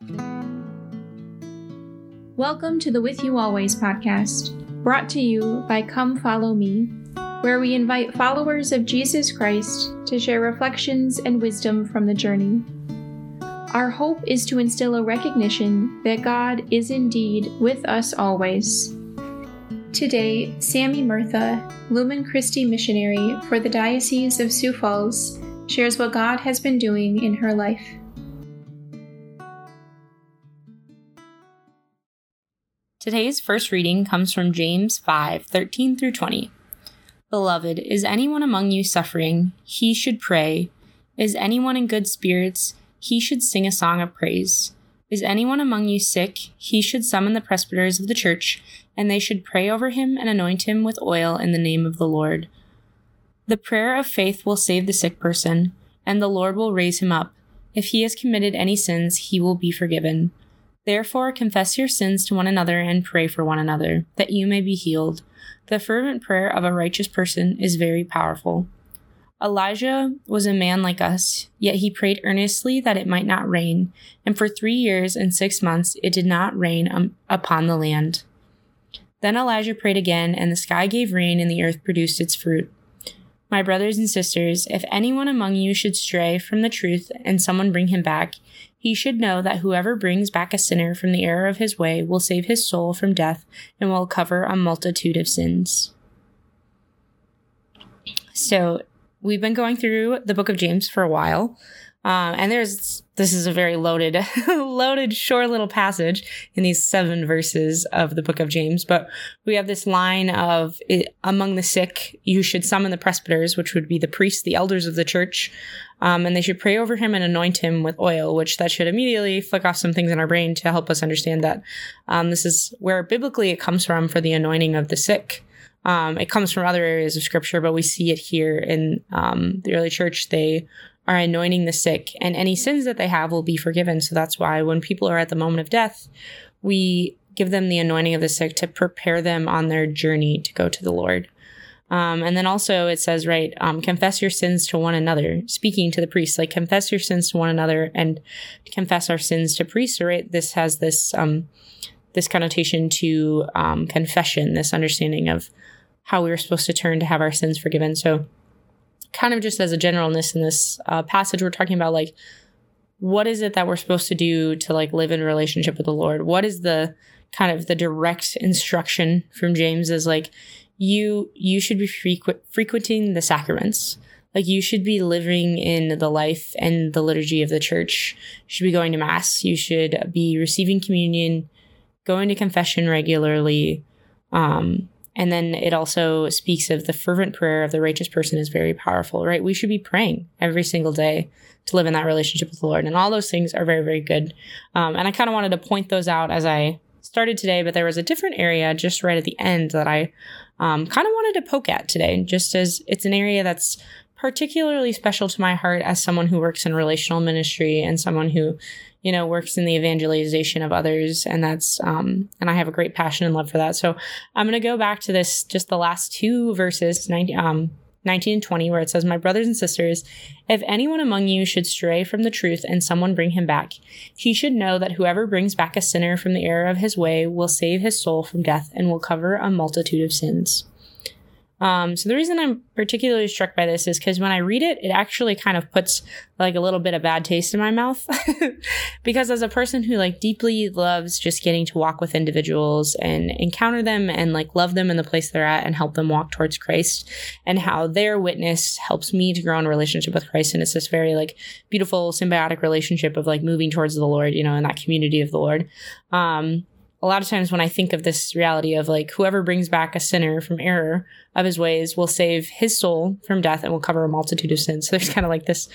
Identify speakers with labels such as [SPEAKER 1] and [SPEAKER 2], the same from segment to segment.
[SPEAKER 1] Welcome to the With You Always podcast, brought to you by Come Follow Me, where we invite followers of Jesus Christ to share reflections and wisdom from the journey. Our hope is to instill a recognition that God is indeed with us always. Today, Sammy Murtha, Lumen Christi missionary for the Diocese of Sioux Falls, shares what God has been doing in her life.
[SPEAKER 2] Today's first reading comes from James 5:13 through 20. Beloved, is anyone among you suffering? He should pray. Is anyone in good spirits? He should sing a song of praise. Is anyone among you sick? He should summon the presbyters of the church, and they should pray over him and anoint him with oil in the name of the Lord. The prayer of faith will save the sick person, and the Lord will raise him up. If he has committed any sins, he will be forgiven. Therefore, confess your sins to one another and pray for one another, that you may be healed. The fervent prayer of a righteous person is very powerful. Elijah was a man like us, yet he prayed earnestly that it might not rain, and for 3 years and 6 months it did not rain upon the land. Then Elijah prayed again, and the sky gave rain, and the earth produced its fruit. My brothers and sisters, if anyone among you should stray from the truth and someone bring him back, he should know that whoever brings back a sinner from the error of his way will save his soul from death and will cover a multitude of sins. So we've been going through the book of James for a while. And this is a very loaded short little passage in these 7 verses of the book of James. But we have this line of, among the sick, you should summon the presbyters, which would be the priests, the elders of the church. And they should pray over him and anoint him with oil, which that should immediately flick off some things in our brain to help us understand that this is where biblically it comes from for the anointing of the sick. It comes from other areas of scripture, but we see it here in the early church. They are anointing the sick, and any sins that they have will be forgiven. So that's why when people are at the moment of death, we give them the anointing of the sick to prepare them on their journey to go to the Lord. And then also it says, right, confess your sins to one another, speaking to the priests, like confess your sins to one another and confess our sins to priests, right? This has this connotation to confession, this understanding of how we were supposed to turn to have our sins forgiven. So kind of just as a generalness in this passage, we're talking about like, what is it that we're supposed to do to like live in relationship with the Lord? What is the kind of the direct instruction from James is like, you should be frequenting the sacraments. Like you should be living in the life and the liturgy of the church. You should be going to mass. You should be receiving communion, going to confession regularly. And then it also speaks of the fervent prayer of the righteous person is very powerful, right? We should be praying every single day to live in that relationship with the Lord. And all those things are very, very good. And I kind of wanted to point those out as I started today, but there was a different area just right at the end that I kind of wanted to poke at today, just as it's an area that's particularly special to my heart as someone who works in relational ministry and someone who, you know, works in the evangelization of others. And that's, and I have a great passion and love for that. So I'm going to go back to this, just the last 2 verses, 19 and 20, where it says, my brothers and sisters, if anyone among you should stray from the truth and someone bring him back, he should know that whoever brings back a sinner from the error of his way will save his soul from death and will cover a multitude of sins. So the reason I'm particularly struck by this is because when I read it, it actually kind of puts like a little bit of bad taste in my mouth because as a person who like deeply loves just getting to walk with individuals and encounter them and like love them in the place they're at and help them walk towards Christ and how their witness helps me to grow in a relationship with Christ. And it's this very like beautiful symbiotic relationship of like moving towards the Lord, you know, in that community of the Lord. A lot of times when I think of this reality of like whoever brings back a sinner from error of his ways will save his soul from death and will cover a multitude of sins. So there's kind of like this,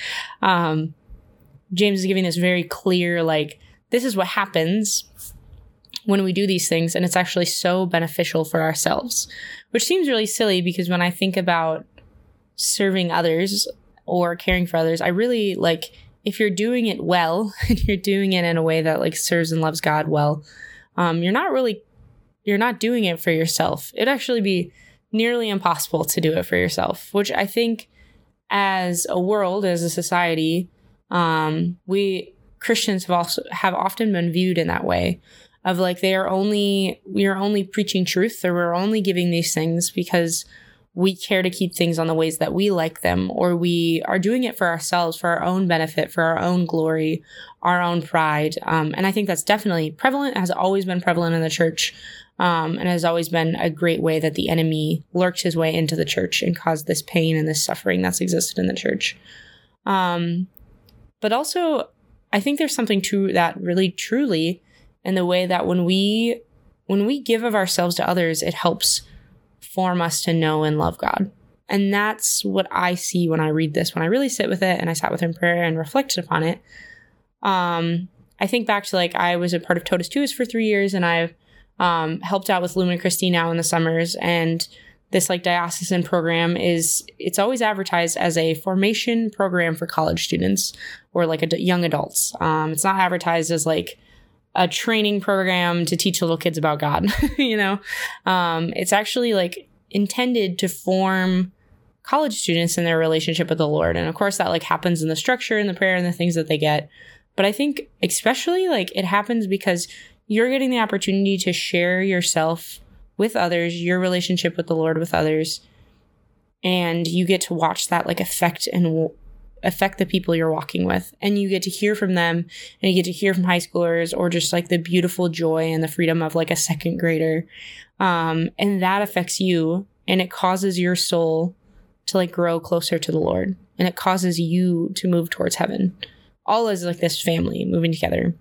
[SPEAKER 2] James is giving this very clear, like, this is what happens when we do these things. And it's actually so beneficial for ourselves, which seems really silly because when I think about serving others or caring for others, I really like, if you're doing it well and you're doing it in a way that like serves and loves God well, you're not doing it for yourself. It'd actually be nearly impossible to do it for yourself, which I think as a world, as a society, we Christians have often been viewed in that way, of like we are only preaching truth, or we're only giving these things because we care to keep things on the ways that we like them, or we are doing it for ourselves, for our own benefit, for our own glory, our own pride. And I think that's definitely prevalent, has always been prevalent in the church, and has always been a great way that the enemy lurked his way into the church and caused this pain and this suffering that's existed in the church. But also, I think there's something to that really truly in the way that when we give of ourselves to others, it helps form us to know and love God. And that's what I see when I read this, when I really sit with it and I sat with it in prayer and reflected upon it. I think back to like, I was a part of Totus Tuus for 3 years, and I've helped out with Lumen Christi now in the summers. And this like diocesan program it's always advertised as a formation program for college students or like young adults. It's not advertised as like a training program to teach little kids about God, it's actually like intended to form college students in their relationship with the Lord. And of course that like happens in the structure and the prayer and the things that they get. But I think especially like it happens because you're getting the opportunity to share yourself with others, your relationship with the Lord with others. And you get to watch that like affect the people you're walking with. And you get to hear from them, and you get to hear from high schoolers, or just like the beautiful joy and the freedom of like a second grader. And that affects you, and it causes your soul to like grow closer to the Lord, and it causes you to move towards heaven, all as like this family moving together.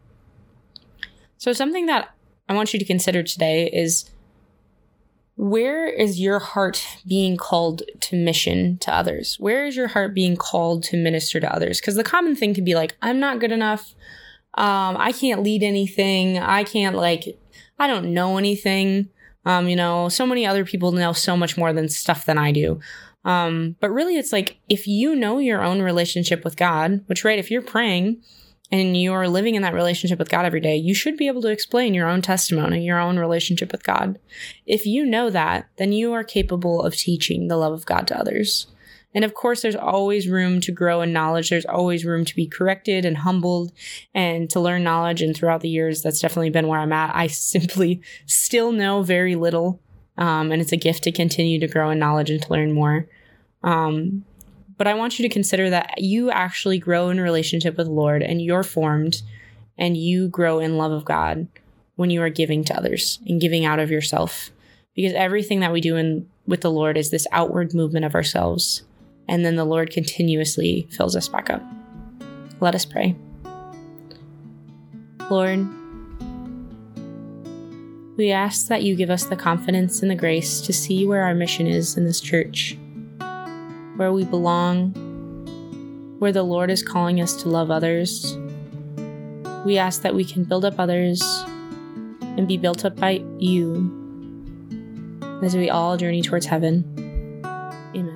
[SPEAKER 2] So something that I want you to consider today is, where is your heart being called to mission to others? Where is your heart being called to minister to others? Because the common thing can be like, I'm not good enough. I can't lead anything. I don't know anything. So many other people know so much more than I do. But really it's like, if you know your own relationship with God, which, right, if you're praying and you're living in that relationship with God every day, you should be able to explain your own testimony, your own relationship with God. If you know that, then you are capable of teaching the love of God to others. And of course, there's always room to grow in knowledge. There's always room to be corrected and humbled and to learn knowledge. And throughout the years, that's definitely been where I'm at. I simply still know very little. And it's a gift to continue to grow in knowledge and to learn more. But I want you to consider that you actually grow in a relationship with the Lord, and you're formed and you grow in love of God when you are giving to others and giving out of yourself. Because everything that we do with the Lord is this outward movement of ourselves. And then the Lord continuously fills us back up. Let us pray. Lord, we ask that you give us the confidence and the grace to see where our mission is in this church, where we belong, where the Lord is calling us to love others. We ask that we can build up others and be built up by you as we all journey towards heaven. Amen.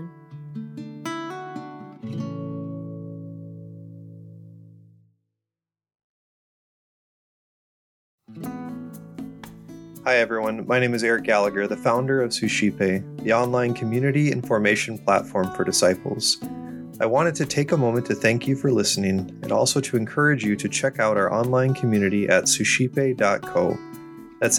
[SPEAKER 3] Hi everyone, my name is Eric Gallagher, the founder of Suscipe, the online community and formation platform for disciples. I wanted to take a moment to thank you for listening, and also to encourage you to check out our online community at suscipe.co. That's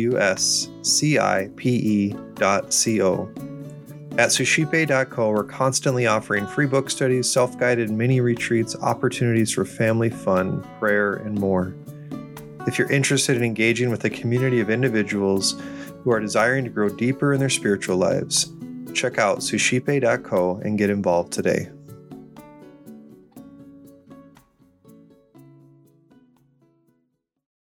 [SPEAKER 3] suscipe.co. At suscipe.co, we're constantly offering free book studies, self-guided mini retreats, opportunities for family fun, prayer, and more. If you're interested in engaging with a community of individuals who are desiring to grow deeper in their spiritual lives, check out suscipe.co and get involved today.